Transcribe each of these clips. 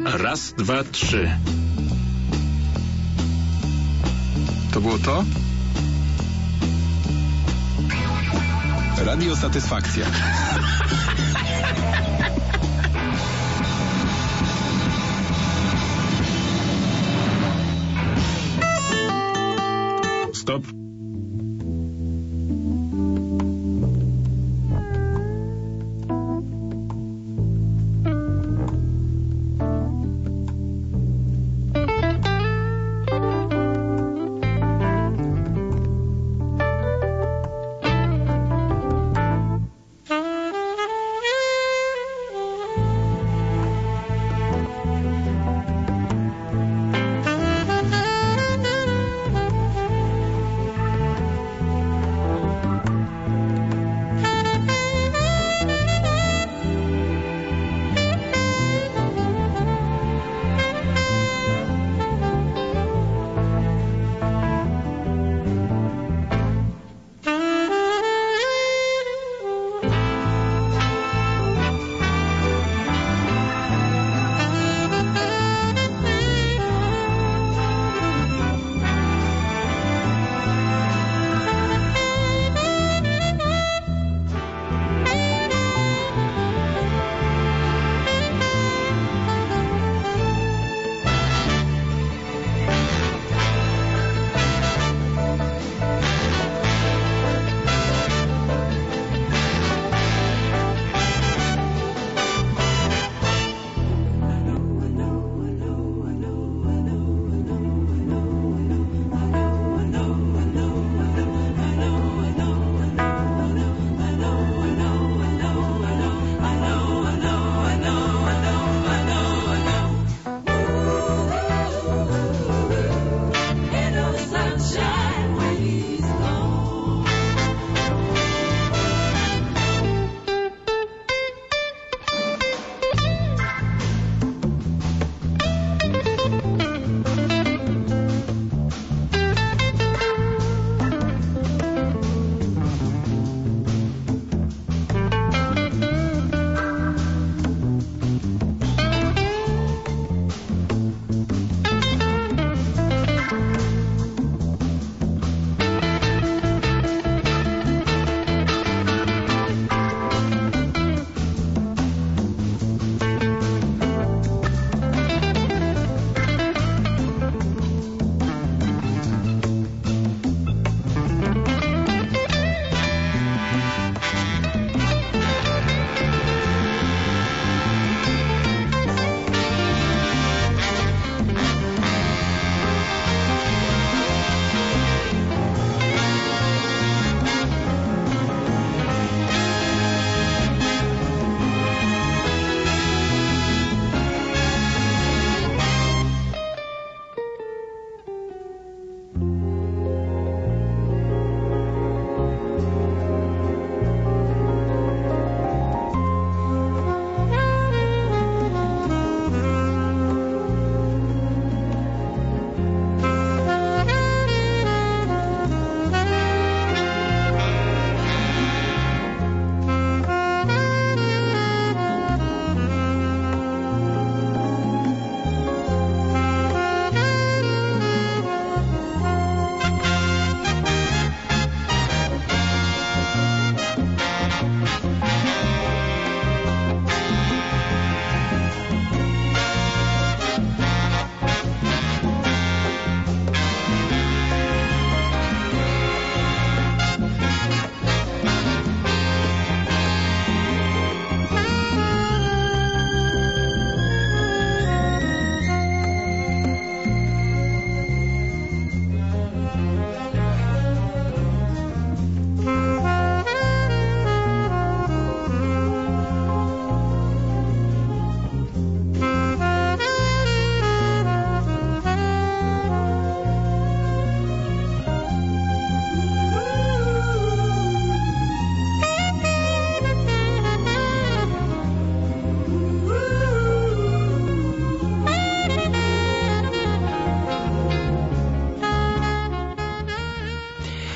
Raz, dwa, trzy. To było to? Radio Satysfakcja. Stop.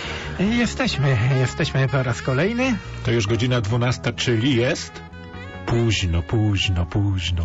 Jesteśmy po raz kolejny. To już godzina 12, czyli jest Późno.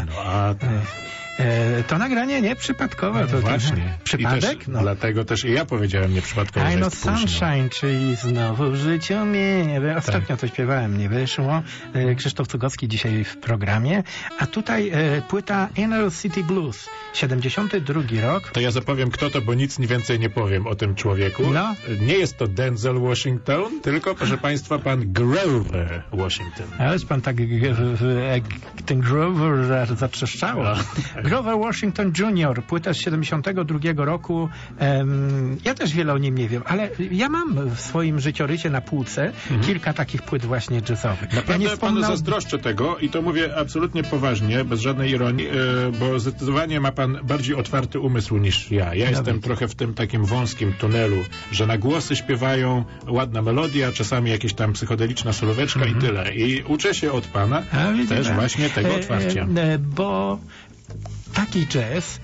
To nagranie nie przypadkowe. No to właśnie. Przypadek? I też, dlatego też i ja powiedziałem nieprzypadkowo, że jest późno. Sunshine, czyli znowu w życiu mnie nie ostatnio to śpiewałem, nie wyszło. Krzysztof Cugowski dzisiaj w programie. A tutaj płyta Inner City Blues, 72 rok. To ja zapowiem kto to, bo nic więcej nie powiem o tym człowieku. No. Nie jest to Denzel Washington, tylko, proszę państwa, pan Grover Washington. Ależ pan tak ten Grover zatrzeszczało. No. Grover Washington Jr., płyta z 72 roku. Ja też wiele o nim nie wiem, ale ja mam w swoim życiorysie na półce kilka takich płyt właśnie jazzowych. Naprawdę ja panu zazdroszczę tego i to mówię absolutnie poważnie, bez żadnej ironii, bo zdecydowanie ma pan bardziej otwarty umysł niż ja. Ja jestem trochę w tym takim wąskim tunelu, że na głosy śpiewają ładna melodia, czasami jakieś tam psychodeliczna solóweczka i tyle. I uczę się od pana też właśnie tego otwarcia. Bo taki jazz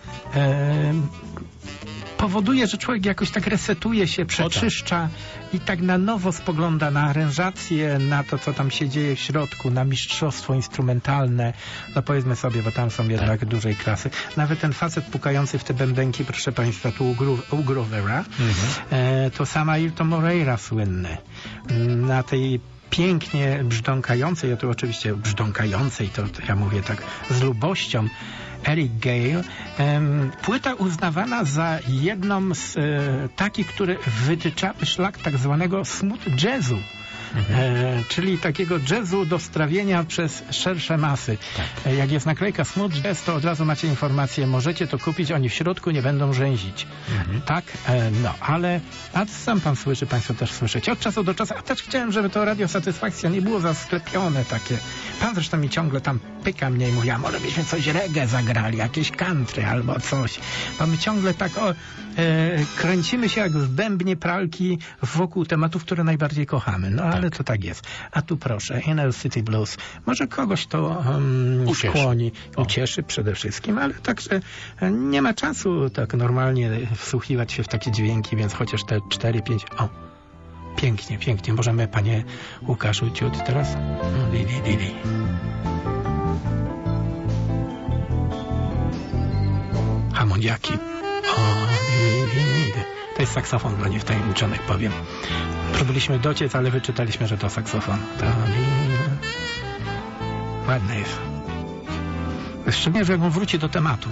powoduje, że człowiek jakoś tak resetuje się, przeczyszcza i tak na nowo spogląda na aranżację, na to, co tam się dzieje w środku, na mistrzostwo instrumentalne. No powiedzmy sobie, bo tam są jednak dużej klasy. Nawet ten facet pukający w te bębenki, proszę państwa, tu u Grovera, to sam Ailton Moreira słynny. Na tej pięknie brzdąkającej, ja tu oczywiście brzdąkającej, to ja mówię tak z lubością, Eric Gale. Płyta uznawana za jedną z takich, które wytyczały szlak tak zwanego smooth jazzu. Czyli takiego jazzu do strawienia przez szersze masy. Tak. Jak jest naklejka smooth jazz, to od razu macie informację, możecie to kupić, oni w środku nie będą rzęzić. Tak? Ale sam pan słyszy, państwo też słyszycie. Od czasu do czasu, a też chciałem, żeby to Radio Satysfakcja nie było zasklepione takie. Pan zresztą mi ciągle tam pyka mnie i mówi, a może byśmy coś reggae zagrali, jakieś country albo coś. Bo my ciągle tak kręcimy się jak w bębnie pralki wokół tematów, które najbardziej kochamy. Ale to tak jest. A tu proszę, Inner City Blues. Może kogoś to skłoni, ucieszy przede wszystkim, ale także nie ma czasu tak normalnie wsłuchiwać się w takie dźwięki, więc chociaż te 4-5... Pięknie. Możemy, panie Łukaszu, ciut teraz? Harmoniaki. To jest saksofon dla niewtajemniczonych, powiem. Próbowaliśmy dociec, ale wyczytaliśmy, że to saksofon. Ładne jest. Szczególnie, że jak on wróci do tematu.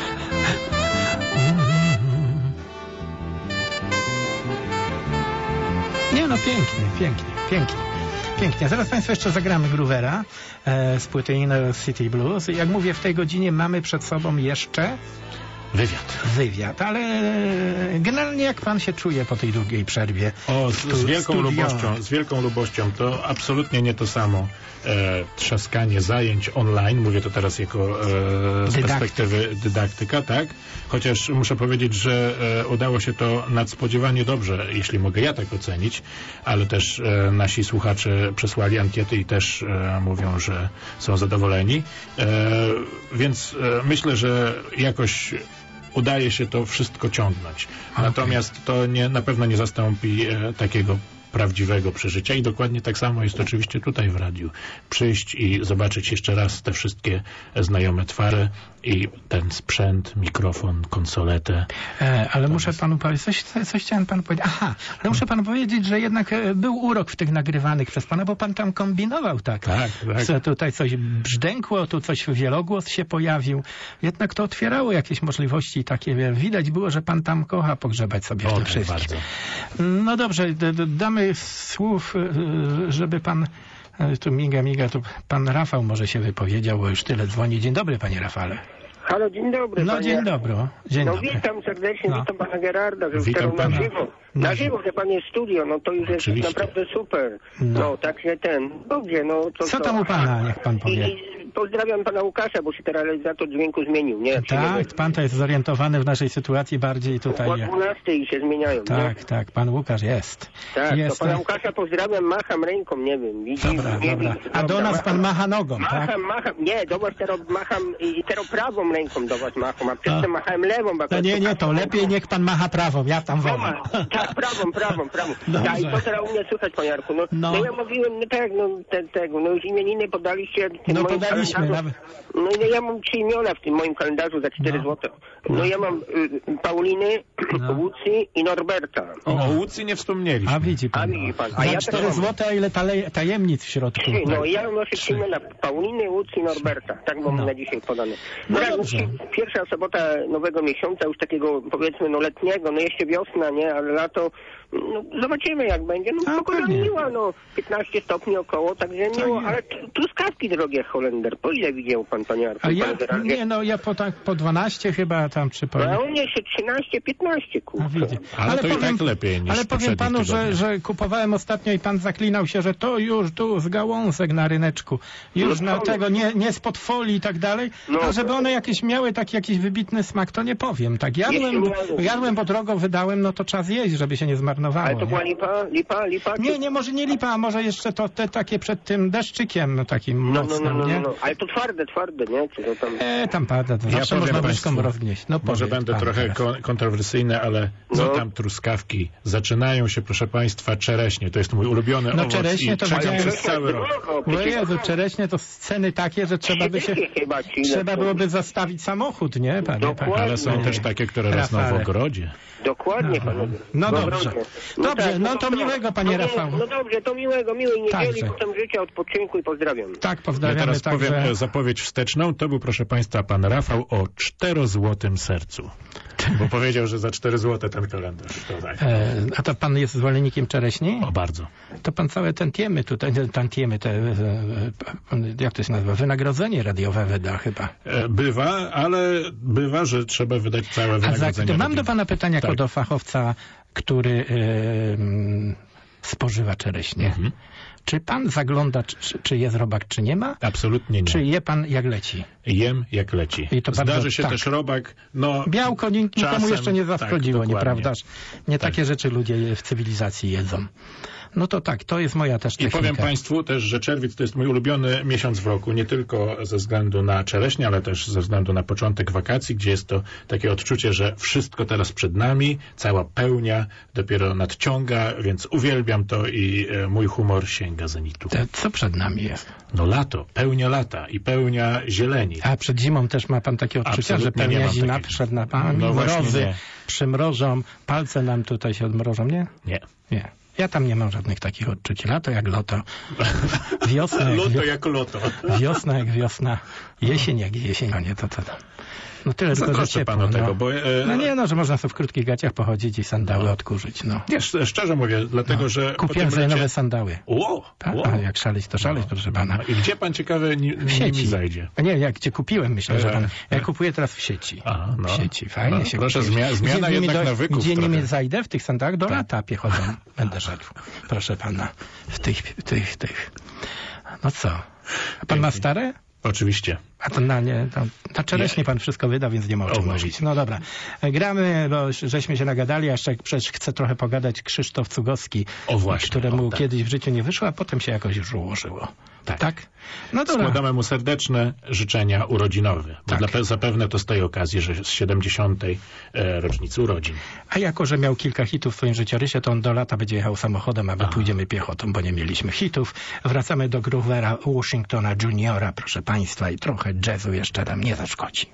Nie no, pięknie. Zaraz państwu jeszcze zagramy Groovera z płyty Inner City Blues. Jak mówię, w tej godzinie mamy przed sobą jeszcze wywiad, ale generalnie jak pan się czuje po tej długiej przerwie? Z wielką lubością. To absolutnie nie to samo trzaskanie zajęć online, mówię to teraz jako z perspektywy dydaktyka, tak? Chociaż muszę powiedzieć, że udało się to nadspodziewanie dobrze, jeśli mogę ja tak ocenić, ale też nasi słuchacze przesłali ankiety i też mówią, że są zadowoleni. Więc myślę, że jakoś udaje się to wszystko ciągnąć. Natomiast to na pewno nie zastąpi takiego prawdziwego przeżycia i dokładnie tak samo jest oczywiście tutaj w radiu. Przyjść i zobaczyć jeszcze raz te wszystkie znajome twarze i ten sprzęt, mikrofon, konsoletę. Ale muszę panu powiedzieć, coś chciałem panu powiedzieć. Ale muszę panu powiedzieć, że jednak był urok w tych nagrywanych przez pana, bo pan tam kombinował tak. Tutaj coś brzdękło, tu coś wielogłos się pojawił. Jednak to otwierało jakieś możliwości takie. Widać było, że pan tam kocha pogrzebać sobie w tym wszystkim. Bardzo. No dobrze, damy słów, żeby pan tu miga, tu pan Rafał może się wypowiedział, bo już tyle dzwoni. Dzień dobry, panie Rafale. Halo, dzień dobry. No, dzień dobry. Witam serdecznie, witam pana Gerarda, że witam pana. Na żywo, że pan jest studio, no to już jest naprawdę super. Także dobrze, Co tam u pana, niech pan powie? pozdrawiam pana Łukasza, bo się teraz za to dźwięku zmienił, nie? Tak, pan to jest zorientowany w naszej sytuacji bardziej tutaj. O 12 i się zmieniają, tak, nie? Tak, pan Łukasz jest. Tak, jest, to pana Łukasza pozdrawiam, macham ręką, nie wiem. Widzi, dobra. A do nas pan macha nogą, tak? Macham, nie, do was teraz macham i teraz prawą ręką do was macham, a przedtem machałem lewą. No nie, to lepiej niech pan macha prawą, ja tam wolę. Tak, prawą. Tak, i to teraz u mnie słychać, panie Jarku. No ja mówiłem, już imieniny podaliście. No podaliśmy nawet. No i ja mam 3 imiona w tym moim kalendarzu za 4 zł. No ja mam Pauliny, Łucji i Norberta. O Łucji nie wspomnieliśmy. A widzi pan. A za 4 zł, a ile tajemnic w środku. No ja mam 3 imiona. Pauliny, Łucji i Norberta. Tak mam na dzisiaj podane. No pierwsza sobota nowego miesiąca, już takiego powiedzmy letniego, jeszcze wiosna, nie, ale lato. No, zobaczymy jak będzie. No pogoda miła, 15 stopni około, także miło, ale truskawki drogie Holender. Po ile widział pan, panie Artur? Ja po 12 chyba tam przypomnę. A u mnie się 13-15, kurczę. Ale to powiem, i tak lepiej niż ale powiem panu, że kupowałem ostatnio i pan zaklinał się, że to już tu z gałązek na ryneczku. Już na tego, nie spod folii i tak dalej. To żeby one jakieś miały taki jakiś wybitny smak, to nie powiem. Tak jadłem, bo drogo wydałem, to czas jeść, żeby się nie zmarnowało. Ale to była lipa? Nie, może nie lipa, a może jeszcze to te takie przed tym deszczykiem takim mocnym, nie? Ale to twarde, nie? Czy to tam... Tam pada, to zawsze można łyżką rozgnieść. Może będę trochę kontrowersyjny, ale tam truskawki. Zaczynają się, proszę państwa, czereśnie. To jest mój ulubiony owoc czereśnie i to trwają przez cały rok. O Jezu, czereśnie to sceny takie, że trzeba byłoby zastawić samochód, nie? Ale są też takie, które rosną w ogrodzie. Dokładnie, panowie. No dobrze. Dobrze, to miłego, panie Rafał. No dobrze, to miłej niedzieli, potem życia, odpoczynku i pozdrawiam. Tak, pozdrawiamy. Ja teraz powiem zapowiedź wsteczną. To był, proszę państwa, pan Rafał o 4-złotym sercu. Bo powiedział, że za 4 zł ten kalendarz. A to pan jest zwolennikiem czereśni? O, bardzo. To pan całe tantiemy, jak to się nazywa, wynagrodzenie radiowe wyda chyba. Bywa, że trzeba wydać całe wynagrodzenie. Mam do pana pytania jako do fachowca, który spożywa czereśnie. Czy pan zagląda, czy jest robak, czy nie ma? Absolutnie nie. Czy je pan jak leci? Jem jak leci. Zdarzy się też robak, białko nikomu jeszcze nie zaszkodziło, nieprawdaż? Nie tak. Takie rzeczy ludzie w cywilizacji jedzą. No to tak, to jest moja też technika. I powiem państwu też, że czerwiec to jest mój ulubiony miesiąc w roku, nie tylko ze względu na czereśnie, ale też ze względu na początek wakacji, gdzie jest to takie odczucie, że wszystko teraz przed nami, cała pełnia dopiero nadciąga, więc uwielbiam to i mój humor sięga zenitu. Co przed nami jest? Lato, pełnia lata i pełnia zieleni. A przed zimą też ma pan takie odczucia, że pełnia zima przed nami, mrozy przymrożą, palce nam tutaj się odmrożą, nie? Nie. Ja tam nie mam żadnych takich odczuć. Lato jak loto. Wiosna jak loto. Wiosna jak wiosna. Jesień jak jesień. To. No tyle tylko, że ciepło. Panu tego, bo... że można sobie w krótkich gaciach pochodzić i sandały odkurzyć. Nie, szczerze mówię, dlatego, że... Kupiłem sobie nowe sandały. A jak szaleć, to szaleć, proszę pana. I gdzie pan ciekawe w sieci zajdzie? Nie, gdzie kupiłem, myślę, że pan... Ja kupuję teraz w sieci. W sieci, fajnie się proszę, zmiana jednak na wykup. Gdzie nie zajdę w tych sandałach, do lata piechodzą będę szedł. Proszę pana, w tych. No co? A pan ma stare? Oczywiście. A to na czereśnie pan wszystko wyda, więc nie ma o czym mówić. No dobra. Gramy, bo żeśmy się nagadali, a jeszcze przecież chcę trochę pogadać Krzysztof Cugowski, któremu kiedyś w życiu nie wyszło, a potem się jakoś już ułożyło. Tak? No dobra. Składamy mu serdeczne życzenia urodzinowe, bo zapewne to z tej okazji, że z 70. rocznicy urodzin. A jako, że miał kilka hitów w swoim życiorysie, to on do lata będzie jechał samochodem, a my pójdziemy piechotą, bo nie mieliśmy hitów. Wracamy do Groovera Washingtona Juniora, proszę państwa, i trochę jazzu jeszcze nam nie zaszkodzi.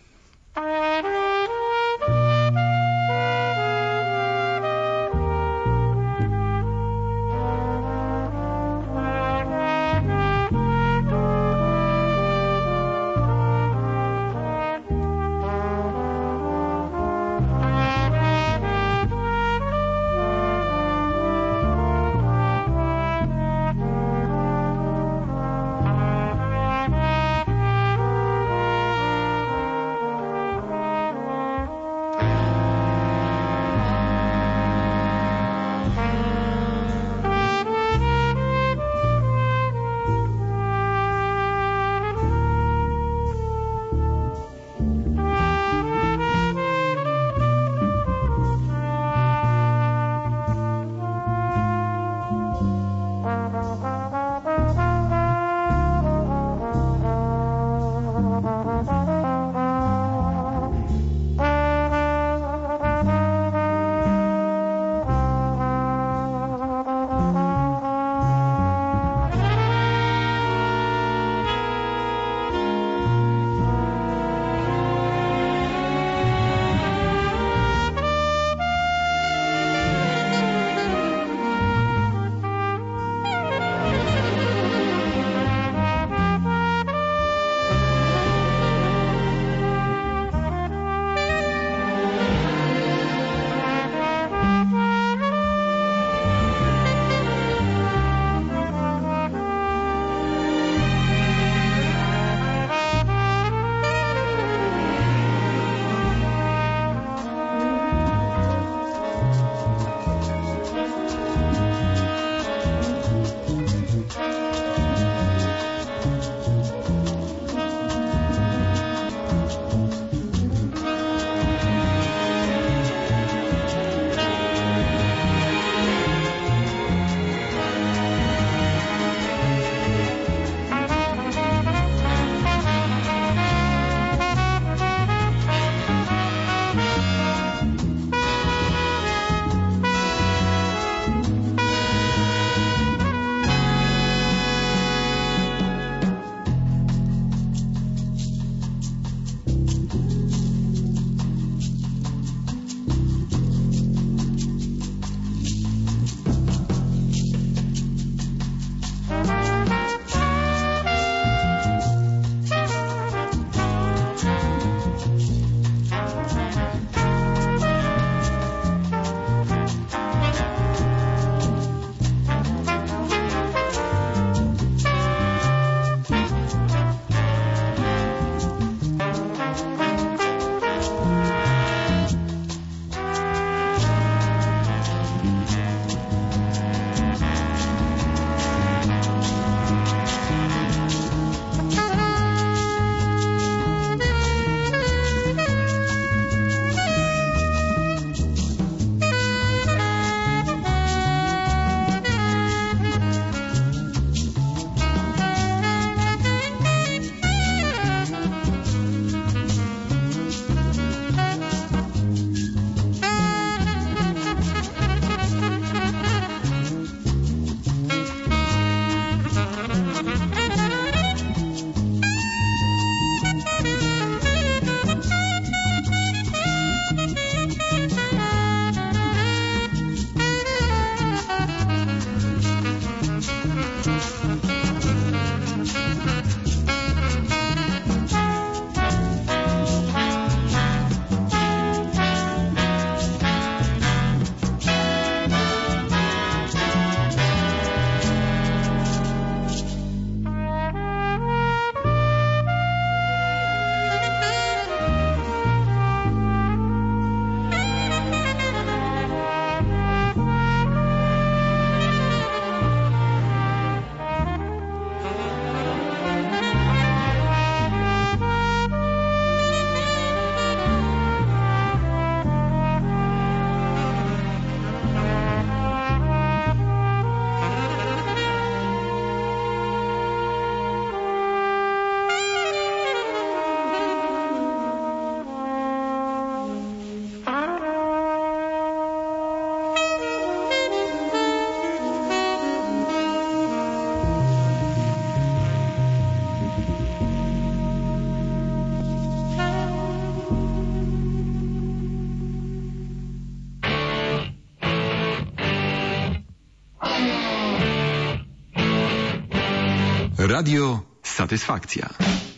Radio Satysfakcja.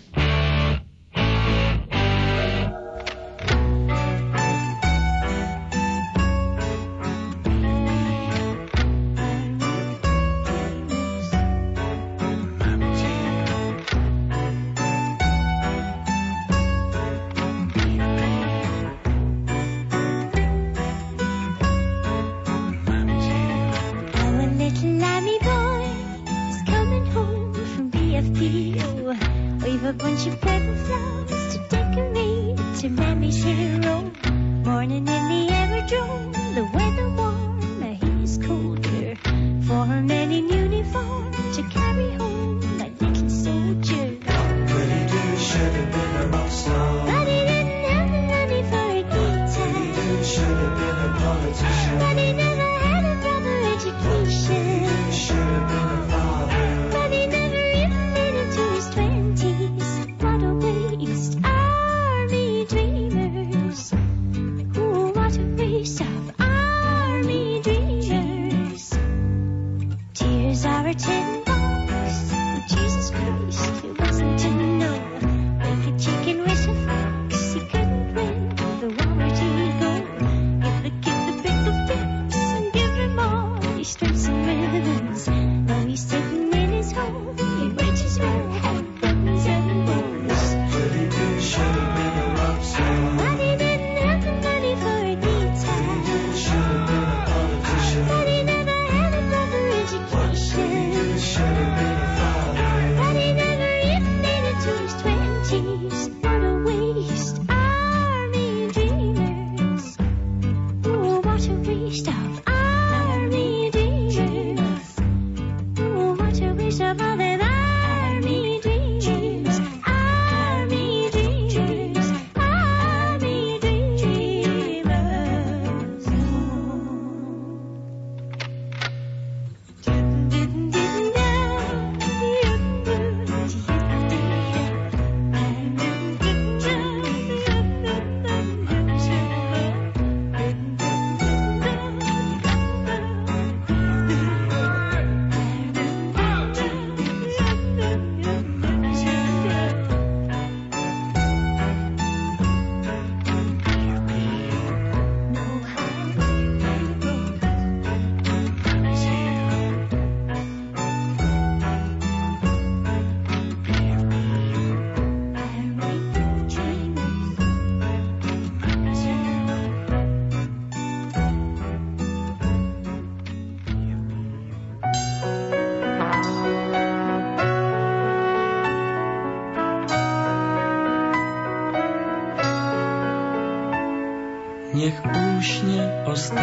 Niech uśnie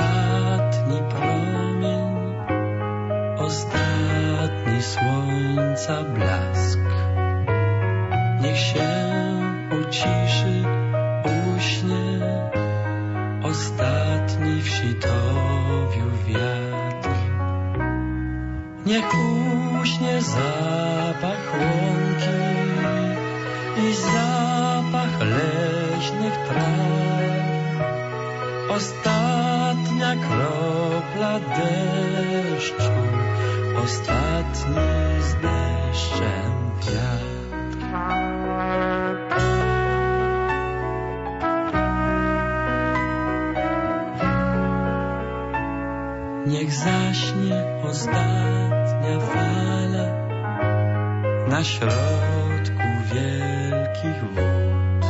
ostatni promień, ostatni słońca blask. Niech się uciszy, uśnie ostatni w sitowiu wiatr. Niech uśnie zapach łąki i zapach leśnych traw. Ostatnia kropla deszczu, ostatni z deszczem wiatr. Niech zaśnie ostatnia fala na środku wielkich wód.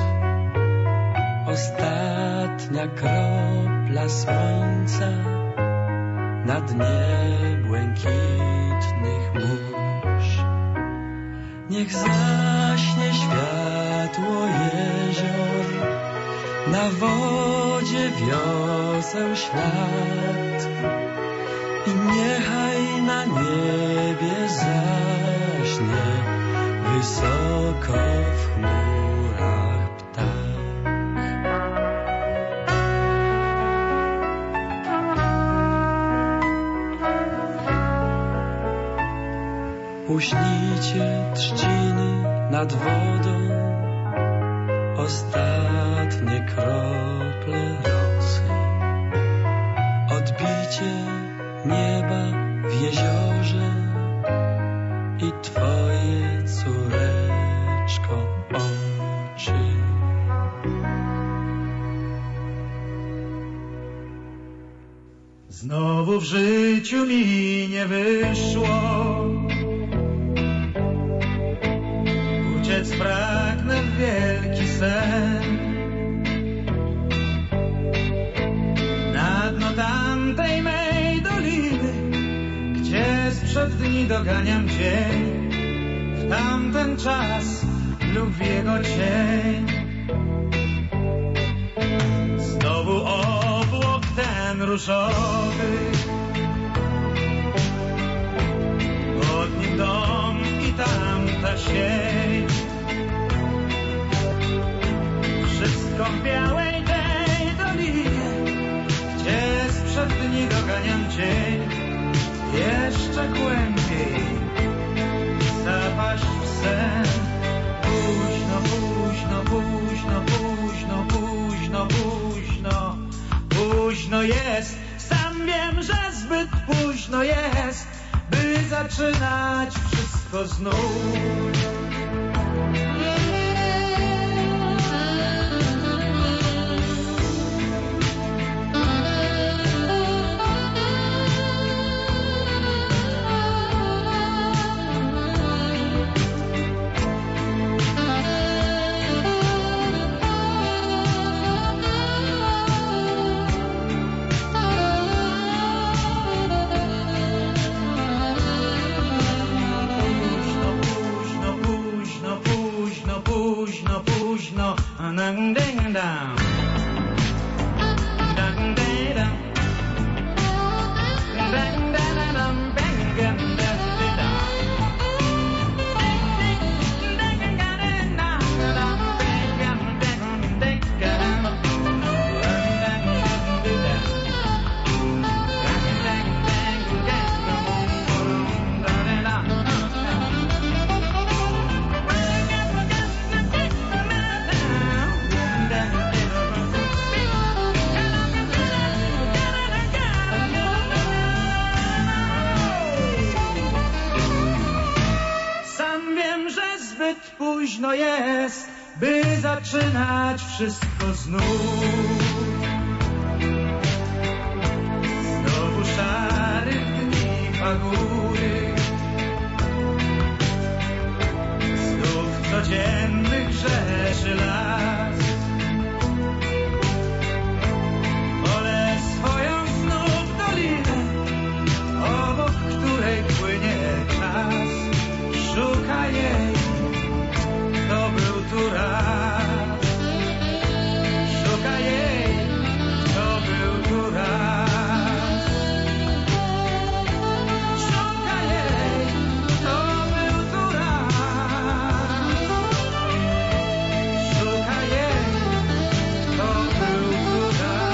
Ostatnia kropla słońca na dnie błękitnych mórz. Niech zaśnie światło jezior, na wodzie wioseł ślad. I niechaj na niebie zaśnie wysoko w chmurach ptak. Uśnijcie trzciny nad wodą, ostatnie krople rosy. Odbicie nieba w jeziorze i twoje Znowu w życiu mi nie wyszło. Uciec pragnę w wielki sen. Na dno tamtej mej doliny, gdzie sprzed dni doganiam dzień, w tamten czas lub w jego cień. Znowu obłok ten różowy, pod nim dom i tamta sieć. Wszystko w białej tej dolinie, gdzie sprzed dni doganiam dzień. Jeszcze głębiej zapaść w sen. Późno, późno, późno, późno, późno, późno. Późno jest, sam wiem, że zbyt późno jest, by zaczynać wszystko znów. Dang dang down, dang dang down, dang dang dang, bang dang dang down, dang dang dang down, bang dang dang dang down, dang dang dang down, późno jest, by zaczynać wszystko znów. Znowu szarych dni pagury, znów codziennych grzeszy las. Wolę swoją znów dolinę, obok której płynie czas. Szukaj jej, kto był tu raz. Szukaj jej, kto był tu raz. Szukaj jej, kto był tu raz. Szukaj jej, kto był tu raz.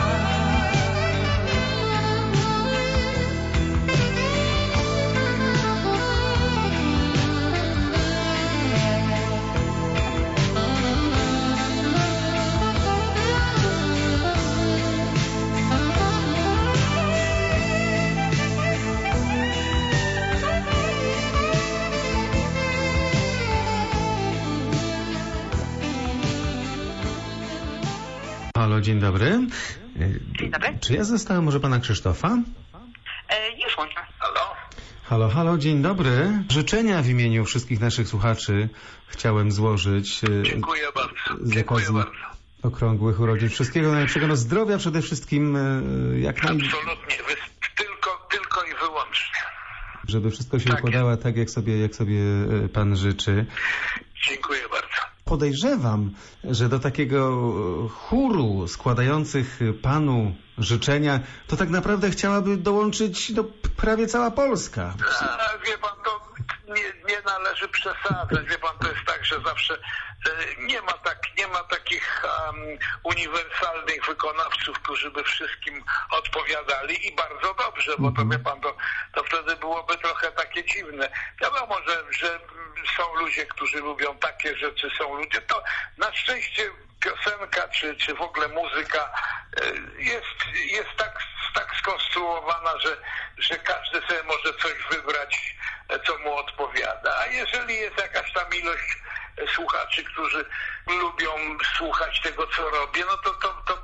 Halo, dzień dobry. Dzień dobry. Czy ja zostałem może pana Krzysztofa? Już łączę. Halo? Halo, halo, dzień dobry. Życzenia w imieniu wszystkich naszych słuchaczy chciałem złożyć. Dziękuję bardzo. Z okazji okrągłych urodzin. Wszystkiego najlepszego, no zdrowia przede wszystkim. Absolutnie, tylko i wyłącznie. Żeby wszystko się układało tak, jak sobie pan życzy. Dziękuję bardzo. Podejrzewam, że do takiego chóru składających panu życzenia, to tak naprawdę chciałaby dołączyć prawie cała Polska. Wie pan, to nie należy przesadzać. Wie pan, to jest tak, że zawsze nie ma takich uniwersalnych wykonawców, którzy by wszystkim odpowiadali i bardzo dobrze, bo to wie pan, to wtedy byłoby trochę takie dziwne. Wiadomo, że są ludzie, którzy lubią takie rzeczy, są ludzie, to na szczęście piosenka czy w ogóle muzyka jest tak skonstruowana, że każdy sobie może coś wybrać, co mu odpowiada. A jeżeli jest jakaś tam ilość słuchaczy, którzy lubią słuchać tego, co robię, no to bardzo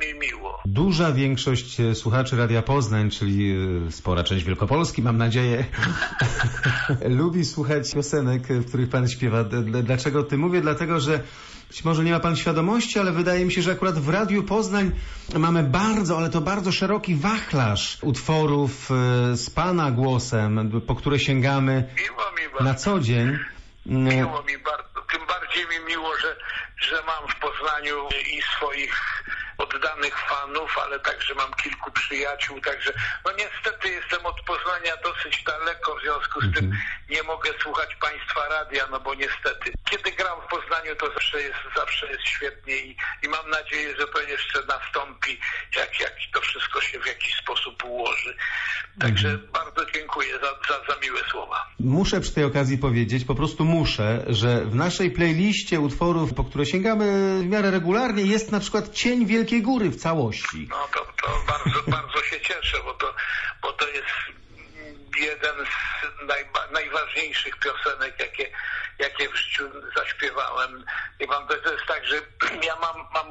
mi miło. Duża większość słuchaczy Radia Poznań, czyli spora część Wielkopolski, mam nadzieję, lubi słuchać piosenek, w których pan śpiewa. Dlaczego o tym mówię? Dlatego, że być może nie ma pan świadomości, ale wydaje mi się, że akurat w Radiu Poznań mamy bardzo, ale to bardzo szeroki wachlarz utworów z pana głosem, po które sięgamy na co dzień. Miło mi bardzo. Tym bardziej mi miło, że mam w Poznaniu i swoich oddanych fanów, ale także mam kilku przyjaciół, także no niestety jestem od Poznania dosyć daleko, w związku z tym nie mogę słuchać państwa radia, no bo niestety kiedy gram w Poznaniu, to zawsze jest świetnie i mam nadzieję, że to jeszcze nastąpi, jak to wszystko się w jakiś sposób ułoży. Także bardzo dziękuję za miłe słowa. Muszę przy tej okazji powiedzieć, po prostu muszę, że w naszej playliście utworów, po które sięgamy w miarę regularnie, jest na przykład Cień Wielkiej Góry w całości. No to bardzo się cieszę, bo to jest jeden z najważniejszych piosenek, jakie w życiu zaśpiewałem. I to jest tak, że ja mam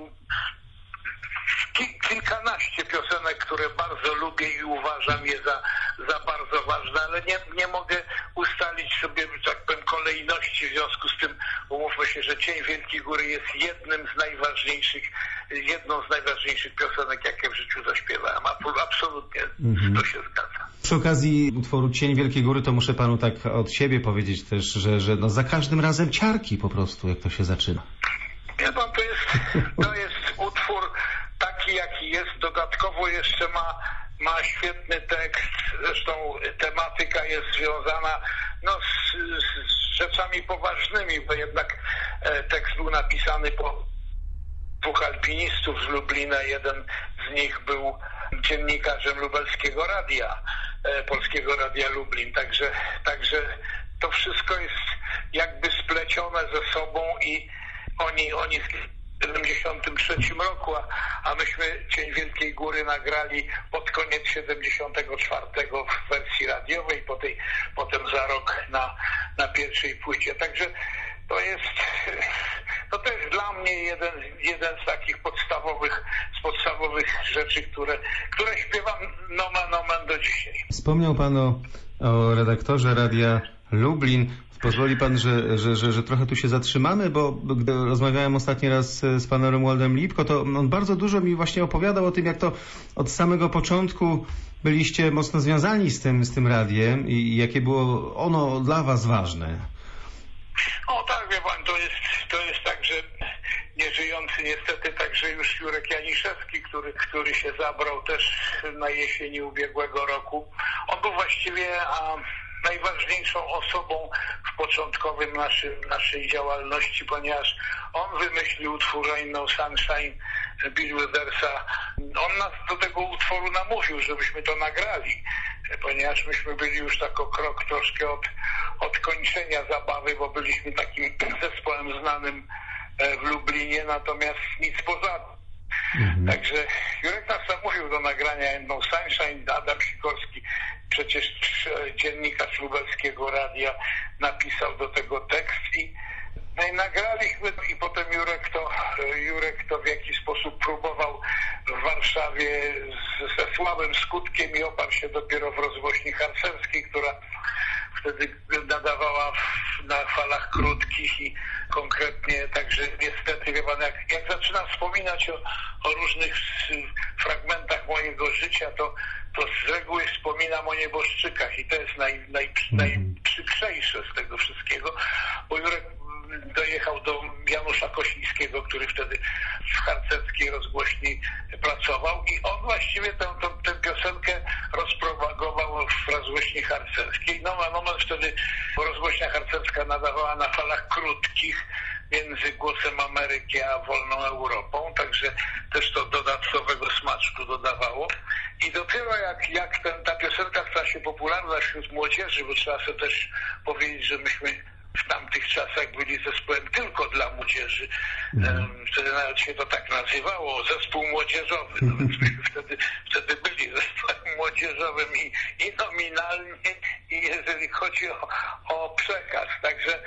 kilkanaście piosenek, które bardzo lubię i uważam je za bardzo ważne, ale nie mogę ustalić sobie, że tak powiem, kolejności. W związku z tym umówmy się, że Cień Wielkiej Góry jest jedną z najważniejszych piosenek, jakie w życiu zaśpiewałem. Absolutnie to się zgadza. Przy okazji utworu Cień Wielkiej Góry to muszę panu tak od siebie powiedzieć też, że no za każdym razem ciarki po prostu, jak to się zaczyna. Ja pan, to jest utwór taki, jaki jest. Dodatkowo jeszcze ma świetny tekst. Zresztą tematyka jest związana z rzeczami poważnymi, bo jednak tekst był napisany po dwóch alpinistów z Lublina. Jeden z nich był dziennikarzem lubelskiego radia, Polskiego Radia Lublin. Także to wszystko jest jakby splecione ze sobą i oni w 73 roku, a myśmy Cień Wielkiej Góry nagrali pod koniec 74 w wersji radiowej, potem za rok na pierwszej płycie. Także to jest dla mnie jeden z takich podstawowych rzeczy, które śpiewam nomen omen do dzisiaj. Wspomniał pan o redaktorze Radia Lublin. Pozwoli pan, że trochę tu się zatrzymamy, bo gdy rozmawiałem ostatni raz z panem Romualdem Lipko, to on bardzo dużo mi właśnie opowiadał o tym, jak to od samego początku byliście mocno związani z tym radiem i jakie było ono dla was ważne. O tak, wie pan, to jest tak, że nieżyjący niestety także już Jurek Janiszewski, który się zabrał też na jesieni ubiegłego roku. On był właściwie najważniejszą osobą w początkowym naszej działalności, ponieważ on wymyślił utwór Ain't No Sunshine Bill Withers'a. On nas do tego utworu namówił, żebyśmy to nagrali, ponieważ myśmy byli już tak o krok troszkę od kończenia zabawy, bo byliśmy takim zespołem znanym w Lublinie, natomiast nic poza tym. Także Jurek nas namówił do nagrania Ain't No Sunshine. Adam Sikorski, przecież dziennikarz lubelskiego radia, napisał do tego tekst i nagraliśmy i potem Jurek to w jakiś sposób próbował w Warszawie ze słabym skutkiem i oparł się dopiero w rozgłośni harcerskiej, która wtedy nadawała na falach krótkich i konkretnie, także niestety, wie pan, jak zaczynam wspominać o różnych fragmentach mojego życia, to z reguły wspominam o nieboszczykach i to jest najprzykrzejsze z tego wszystkiego, bo Jurek dojechał do Janusza Kosińskiego, który wtedy w harcerskiej rozgłośni pracował i on właściwie tę piosenkę rozpropagował w rozgłośni harcerskiej. No wtedy rozgłośnia harcerska nadawała na falach krótkich między Głosem Ameryki a Wolną Europą, także też to dodatkowego smaczku dodawało. I dopiero jak ta piosenka stała się popularna wśród młodzieży, bo trzeba sobie też powiedzieć, że myśmy w tamtych czasach byli zespołem tylko dla młodzieży. Wtedy nawet się to tak nazywało, zespół młodzieżowy. No więc myśmy wtedy byli zespołem młodzieżowym i nominalnie, i jeżeli chodzi o przekaz. Także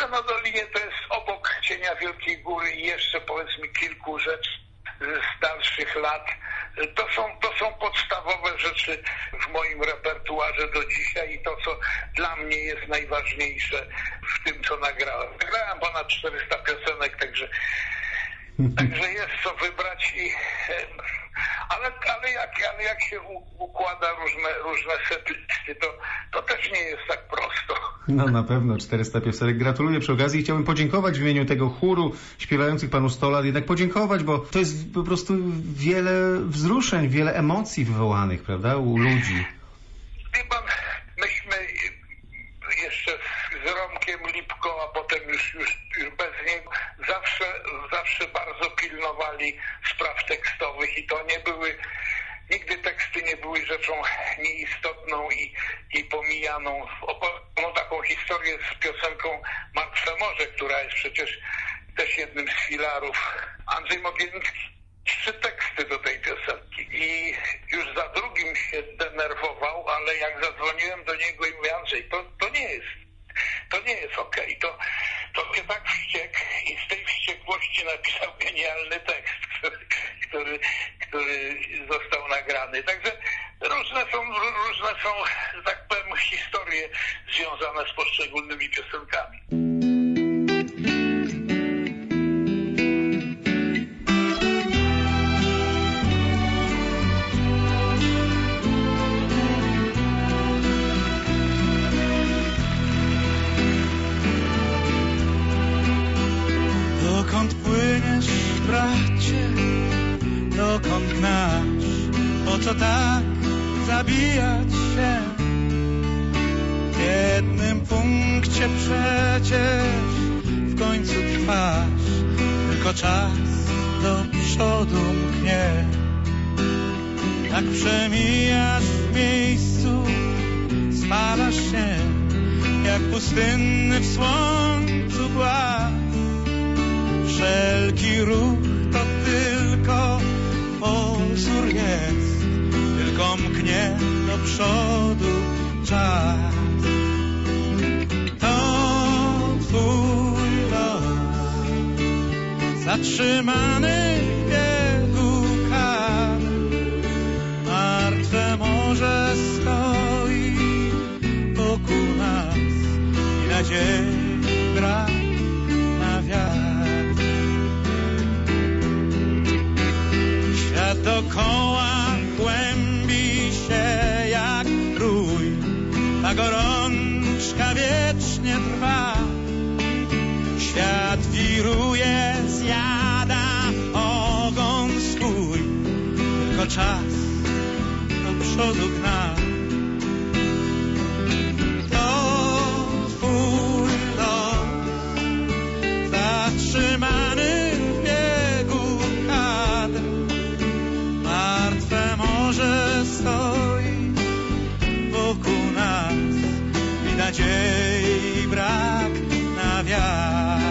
Senodolinie to jest obok Cienia Wielkiej Góry i jeszcze powiedzmy kilku rzeczy z najmłodszych lat. To są podstawowe rzeczy w moim repertuarze do dzisiaj i to, co dla mnie jest najważniejsze w tym, co nagrałem. Nagrałem ponad 400 piosenek, także jest co wybrać ale jak się układa różne setlisty, to też nie jest tak prosto. No na pewno 400 piosenek. Gratuluję przy okazji. Chciałbym podziękować w imieniu tego chóru śpiewających panu 100 lat, jednak podziękować, bo to jest po prostu wiele wzruszeń, wiele emocji wywołanych, prawda, u ludzi. Wie pan, myśmy jeszcze z Romkiem Lipko, a potem już bez niego zawsze bardzo pilnowali spraw tekstowych i to nigdy teksty nie były rzeczą nieistotną i pomijaną. Mam taką historię z piosenką Martwe Morze, która jest przecież też jednym z filarów. Andrzej Mogielnicki 3 teksty do tej piosenki i już za drugim się denerwował, ale jak zadzwoniłem do niego i mówię: Andrzej, to nie jest okej. To się tak wściekł i z tej wściekłości napisał genialny tekst, który został nagrany. Także różne są, że tak powiem, historie związane z poszczególnymi piosenkami. Dokąd płyniesz, bracie, dokąd gnasz? Po co tak zabijać się? W jednym punkcie przecież w końcu trwasz, tylko czas do przodu mknie. Jak przemijasz w miejscu, spalasz się, jak pustynny w słońcu głaz. Wszelki ruch to tylko pozór jest, tylko mknie do przodu czas. To twój los, zatrzymany w biegu kadr. Martwe morze stoi wokół nas i nadziei brak na wiatr. Świat dokoła głębi się jak rój, ta gorączka wiecznie trwa. Świat wiruje, zjada ogon swój, tylko czas do przodu gna. To twój los, zatrzymany w biegu kadr. Martwe morze stoi wokół nas i nadziei brak na wiatr.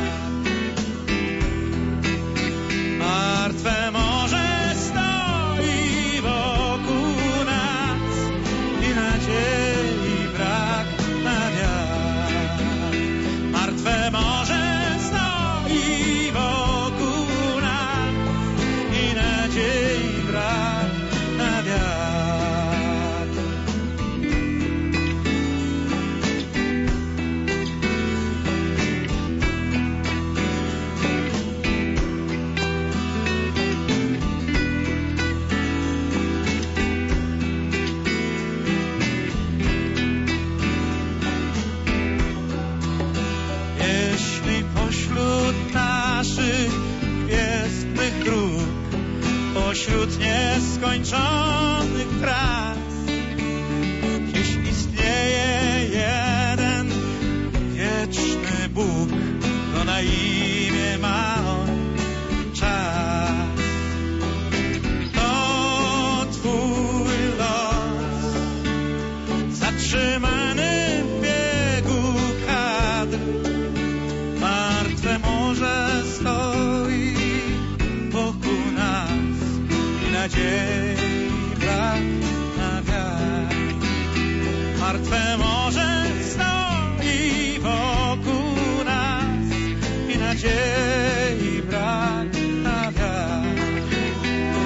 Martwe morze stoi wokół nas i nadziei brak na wiatr. Martwe morze stoi wokół nas i nadziei brak na wiatr. Jeśli pośród naszych gwiezdnych dróg, pośród nieskończonych tras, gdzieś istnieje jeden wieczny Bóg, to na imię ma on czas. To twój los, zatrzymany w biegu kadr. Martwe morze stoi wokół nas i nadziei brak na wiatr. Martwe morze stoi wokół nas i nadziei brak na wiatr.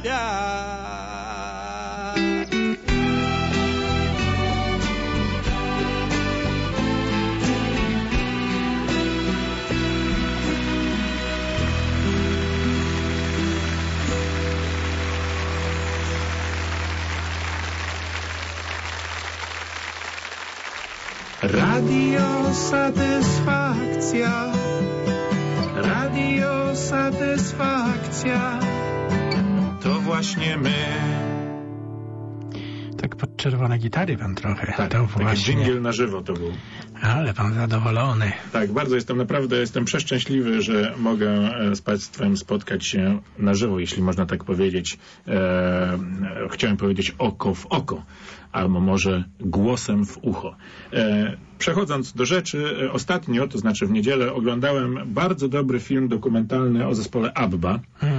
świat. Radio Satysfakcja, Radio Satysfakcja, to właśnie my. Tak pod czerwone gitary pan trochę. Tak, to taki właśnie. dżingiel na żywo to był. Ale pan zadowolony. Tak, bardzo jestem przeszczęśliwy, że mogę z Państwem spotkać się na żywo, jeśli można tak powiedzieć. Chciałem powiedzieć oko w oko, albo może głosem w ucho. Przechodząc do rzeczy, ostatnio, to znaczy w niedzielę, oglądałem bardzo dobry film dokumentalny o zespole ABBA.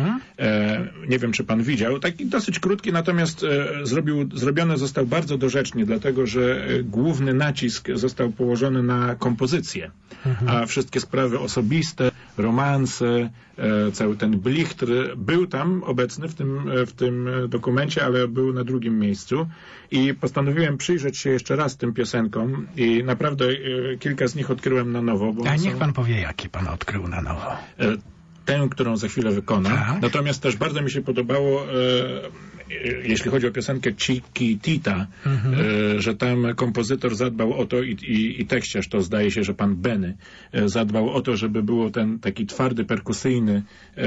Nie wiem, czy pan widział. Taki dosyć krótki, natomiast zrobiony został bardzo dorzecznie, dlatego że główny nacisk został położony na kompozycję. A wszystkie sprawy osobiste, romanse, cały ten blichtr był tam obecny w tym dokumencie, ale był na drugim miejscu. I postanowiłem przyjrzeć się jeszcze raz tym piosenkom i naprawdę kilka z nich odkryłem na nowo. Bo niech pan powie, jakie pan odkrył na nowo. Tę, którą za chwilę wykona. Tak. Natomiast też bardzo mi się podobało, jeśli chodzi o piosenkę Chiquitita, że tam kompozytor zadbał o to i tekściarz, to zdaje się, że pan Benny zadbał o to, żeby było ten taki twardy, perkusyjny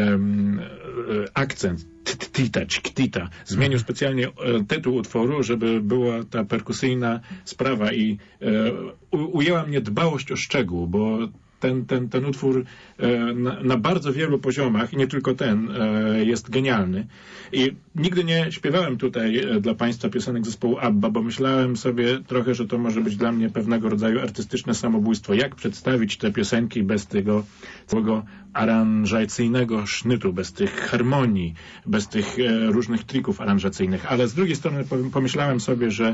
akcent. Chiquitita. Zmienił specjalnie tytuł utworu, żeby była ta perkusyjna sprawa i ujęła mnie dbałość o szczegół, bo ten utwór na bardzo wielu poziomach, i nie tylko ten, jest genialny. I nigdy nie śpiewałem tutaj dla Państwa piosenek zespołu ABBA, bo myślałem sobie trochę, że to może być dla mnie pewnego rodzaju artystyczne samobójstwo. Jak przedstawić te piosenki bez tego całego aranżacyjnego sznytu, bez tych harmonii, bez tych różnych trików aranżacyjnych. Ale z drugiej strony pomyślałem sobie, że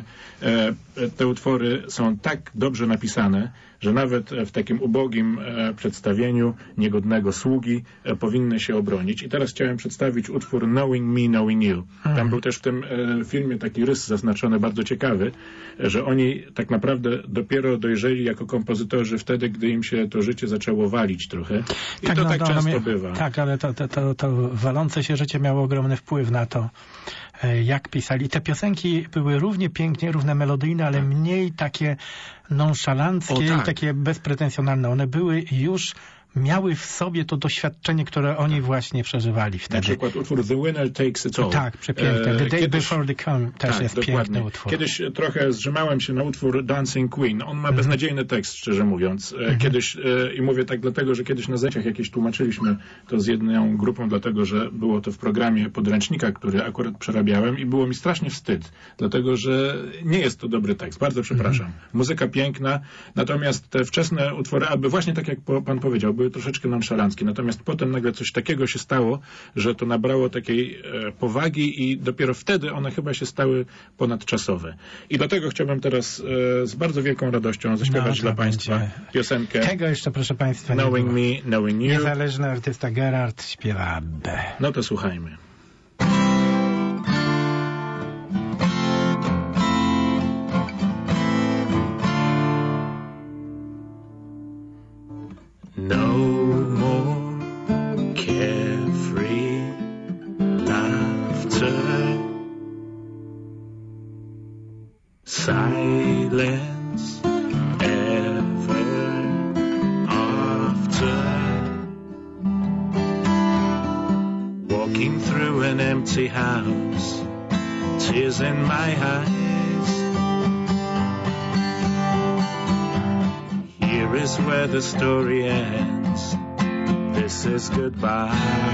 te utwory są tak dobrze napisane, że nawet w takim ubogim przedstawieniu niegodnego sługi powinny się obronić. I teraz chciałem przedstawić utwór Knowing Me, Knowing You. Tam był też w tym filmie taki rys zaznaczony bardzo ciekawy, że oni tak naprawdę dopiero dojrzeli jako kompozytorzy wtedy, gdy im się to życie zaczęło walić trochę. I tak, to tak często bywa. Tak, ale to walące się życie miało ogromny wpływ na to, jak pisali. Te piosenki były równie pięknie, równie melodyjne, ale mniej takie nonszalanckie i takie bezpretensjonalne. One były już, miały w sobie to doświadczenie, które oni właśnie przeżywali wtedy. Na przykład utwór The Winner Takes It All. Tak, przepiękny. The Day Before the Come też jest piękny utwór. Kiedyś trochę zrzymałem się na utwór Dancing Queen. On ma beznadziejny tekst, szczerze mówiąc. Kiedyś, i mówię tak dlatego, że kiedyś na zajęciach jakieś tłumaczyliśmy to z jedną grupą, dlatego, że było to w programie podręcznika, który akurat przerabiałem i było mi strasznie wstyd, dlatego, że nie jest to dobry tekst. Bardzo przepraszam. Muzyka piękna, natomiast te wczesne utwory, aby właśnie tak jak pan powiedział, były troszeczkę nonszalanckie. Natomiast potem nagle coś takiego się stało, że to nabrało takiej powagi i dopiero wtedy one chyba się stały ponadczasowe. I do tego chciałbym teraz z bardzo wielką radością zaśpiewać dla Państwa piosenkę. Tego jeszcze, proszę Państwa, Knowing Me, Knowing You. Niezależny artysta Gerard śpiewa B. No to słuchajmy. No more carefree laughter, silence ever after, walking through an empty house, tears in my eyes. Here is where the story ends. This is goodbye.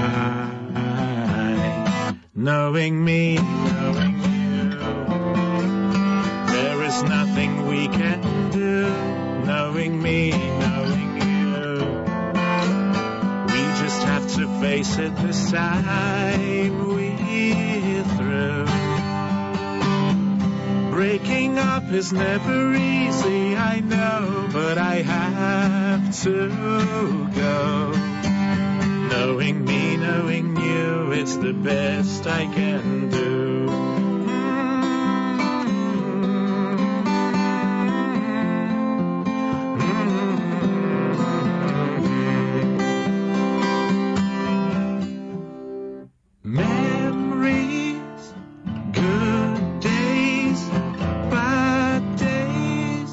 Knowing me, knowing you, there is nothing we can do. Knowing me, knowing you, we just have to face it this time we're through. Breaking up is never easy, I know, but I have to go. Knowing me, knowing you, it's the best I can do. Memories, good days, bad days,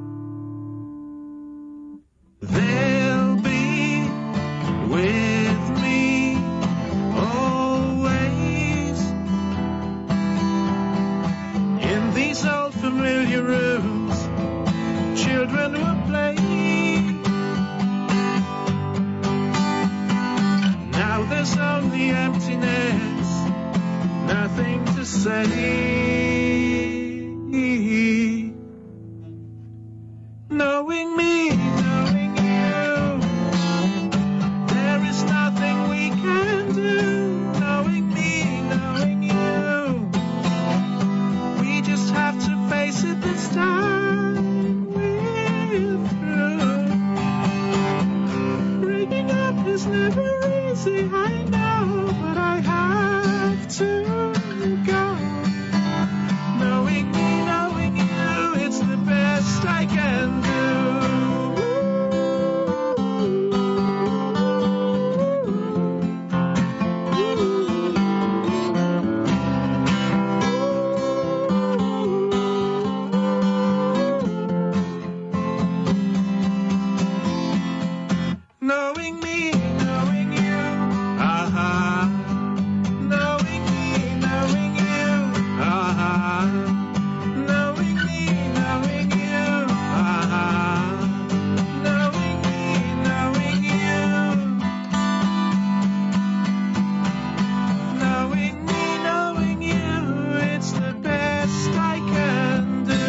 they'll be with me always. In these old familiar rooms, children will play. Now there's only emptiness, nothing to say. Knowing me, knowing you, there is nothing we can do. Knowing me, knowing you, we just have to face it this time. We're through. Breaking up is never easy, I know, but I have to go. Knowing me, knowing you, it's the best I can do. Knowing me, knowing you, aha. Knowing me, knowing you, aha. Knowing me, knowing you, aha. Knowing me, knowing you. Knowing me, knowing you, it's the best I can do.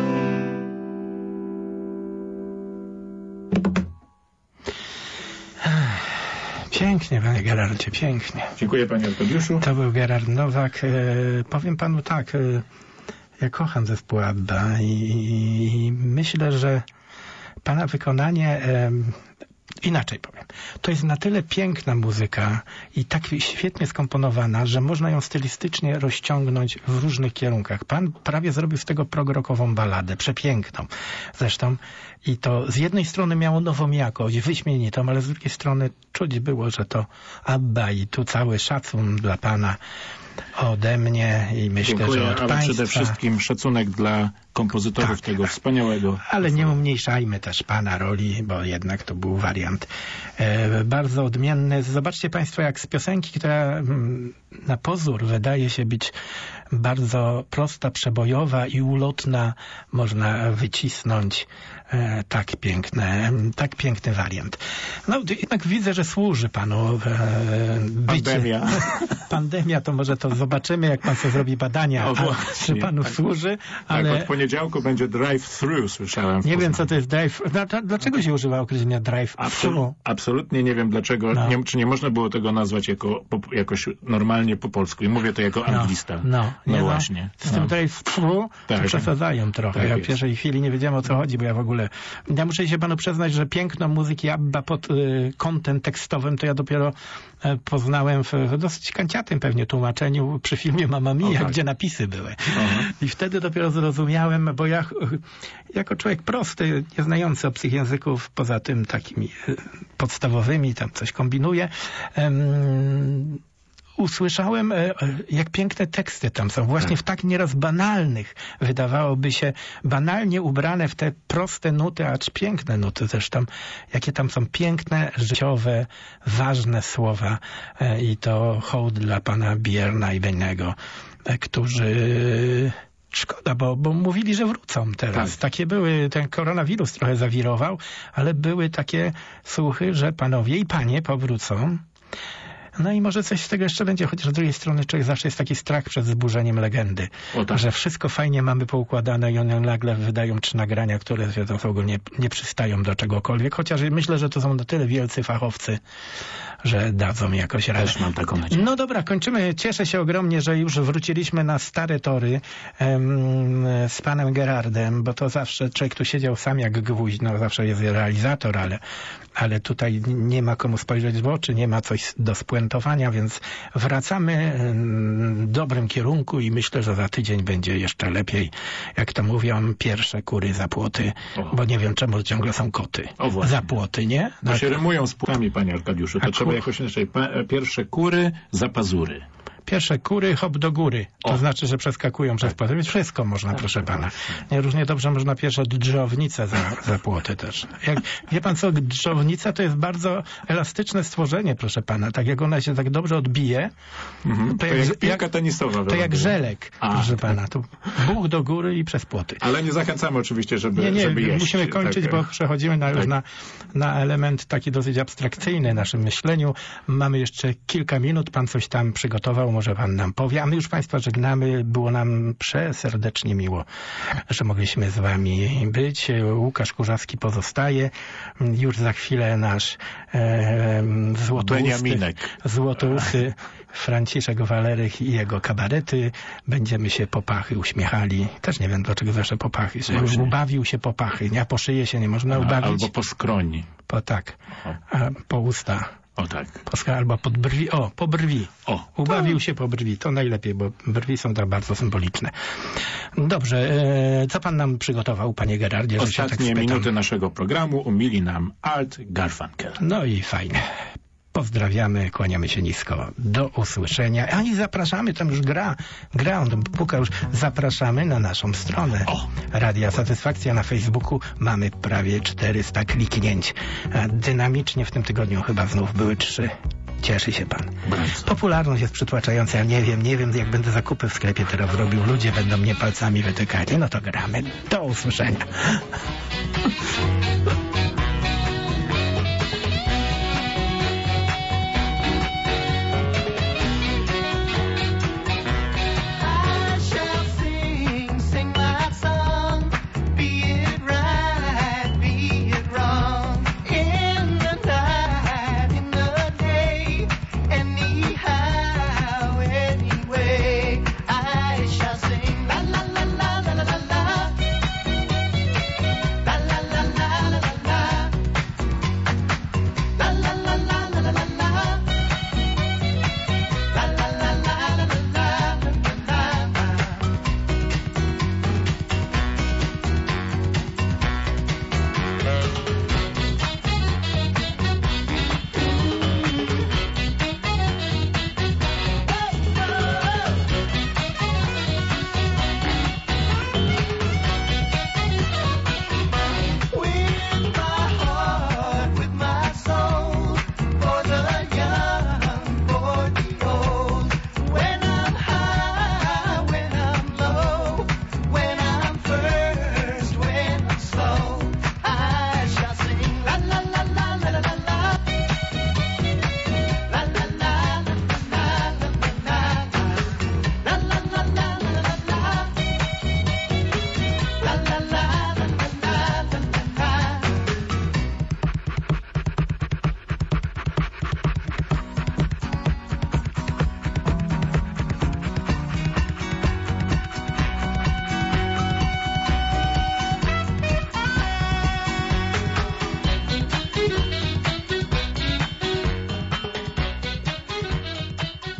Pięknie, panie Gerardzie, pięknie. Dziękuję panie Arkadiuszu. To był Gerard Nowak. Powiem panu tak, ja kocham zespół ABBA i myślę, że pana wykonanie, inaczej powiem, to jest na tyle piękna muzyka i tak świetnie skomponowana, że można ją stylistycznie rozciągnąć w różnych kierunkach. Pan prawie zrobił z tego prog-rockową balladę, przepiękną zresztą, i to z jednej strony miało nową jakość, wyśmienitą, ale z drugiej strony czuć było, że to ABBA, i tu cały szacun dla pana ode mnie i myślę, dziękuję, że od ale państwa. przede wszystkim szacunek dla kompozytorów tego wspaniałego. Ale nie umniejszajmy też pana roli, bo jednak to był wariant bardzo odmienny. Zobaczcie państwo, jak z piosenki, która na pozór wydaje się być bardzo prosta, przebojowa i ulotna, można wycisnąć tak piękny wariant. No jednak widzę, że służy panu Pandemia. Pandemia, to może to zobaczymy, jak pan sobie zrobi badania, czy panu służy, ale... Tak, od poniedziałku będzie drive-thru, słyszałem. Nie wiem, co to jest drive... Dlaczego się używa określenia drive-thru? Absolutnie nie wiem, dlaczego. No. Czy nie można było tego nazwać jakoś normalnie po polsku. I mówię to jako anglista. No właśnie. Z tym drive-thru to przesadzają trochę. Tak ja w jest. pierwszej chwili nie wiedziałem, o co chodzi, bo ja w ogóle... Ja muszę się panu przyznać, że piękno muzyki ABBA pod kątem tekstowym to ja dopiero poznałem w dosyć kanciatym pewnie tłumaczeniu przy filmie Mamma Mia, tak. gdzie napisy były. I wtedy dopiero zrozumiałem, bo ja jako człowiek prosty, nie znający obcych języków, poza tym takimi podstawowymi, tam coś kombinuję, usłyszałem, jak piękne teksty tam są. Właśnie w tak nieraz banalnych, wydawałoby się, banalnie ubrane w te proste nuty, acz piękne nuty zresztą. Jakie tam są piękne, życiowe, ważne słowa. I to hołd dla pana Bierna i Bennego, którzy... Szkoda, bo mówili, że wrócą teraz. Tak. Takie były, ten koronawirus trochę zawirował, ale były takie słuchy, że panowie i panie powrócą. No i może coś z tego jeszcze będzie, chociaż z drugiej strony człowiek zawsze jest taki strach przed zburzeniem legendy, że wszystko fajnie mamy poukładane i one nagle wydają 3 nagrania, które w ogóle nie przystają do czegokolwiek, chociaż myślę, że to są na tyle wielcy fachowcy, że dadzą jakoś radę. Też mam taką nadzieję. No dobra, kończymy. Cieszę się ogromnie, że już wróciliśmy na stare tory z panem Gerardem, bo to zawsze człowiek tu siedział sam jak gwóźdź, no zawsze jest realizator, ale tutaj nie ma komu spojrzeć w oczy, nie ma coś do spłętu zorientowania, więc wracamy w dobrym kierunku i myślę, że za tydzień będzie jeszcze lepiej. Jak to mówią, pierwsze kury za płoty, bo nie wiem czemu ciągle są koty. Za płoty, nie? To się rymują z płotami, panie Arkadiuszu. To trzeba jakoś inaczej. Pierwsze kury za pazury. Pierwsze kury, hop do góry. To znaczy, że przeskakują przez płoty. Więc wszystko można, proszę pana. Równie dobrze można pierwsze dżdżownice za płoty też. Wie pan co, dżdżownica to jest bardzo elastyczne stworzenie, proszę pana. Tak jak ona się tak dobrze odbije, to jak piłka tenisowa. To jak żelek, proszę pana. Tu buch do góry i przez płoty. Ale nie zachęcamy oczywiście, żeby jeść. Musimy kończyć, bo przechodzimy już na element taki dosyć abstrakcyjny w naszym myśleniu. Mamy jeszcze kilka minut. Pan coś tam przygotował. Może pan nam powie, a my już państwa żegnamy. Było nam przeserdecznie miło, że mogliśmy z wami być. Łukasz Kurzawski pozostaje. Już za chwilę nasz złotousty Franciszek Walerych i jego kabarety. Będziemy się po pachy uśmiechali. Też nie wiem, dlaczego zawsze po pachy. Ubawił się po pachy. Nie, po szyję się nie można ubawić. Albo po skroni. Po usta. O tak. Albo pod brwi. Po brwi. Ubawił się po brwi. To najlepiej, bo brwi są tak bardzo symboliczne. Dobrze. Co pan nam przygotował, panie Gerardzie? Ostatnie minuty naszego programu umili nam Art Garfunkel. No i fajnie. Pozdrawiamy, kłaniamy się nisko. Do usłyszenia. I zapraszamy, tam już gra, on puka już. Zapraszamy na naszą stronę. Radia Satysfakcja na Facebooku. Mamy prawie 400 kliknięć. Dynamicznie w tym tygodniu chyba znów były 3. Cieszy się pan. Bardzo. Popularność jest przytłaczająca. Ja nie wiem, jak będę zakupy w sklepie teraz robił. Ludzie będą mnie palcami wytykali. No to gramy. Do usłyszenia.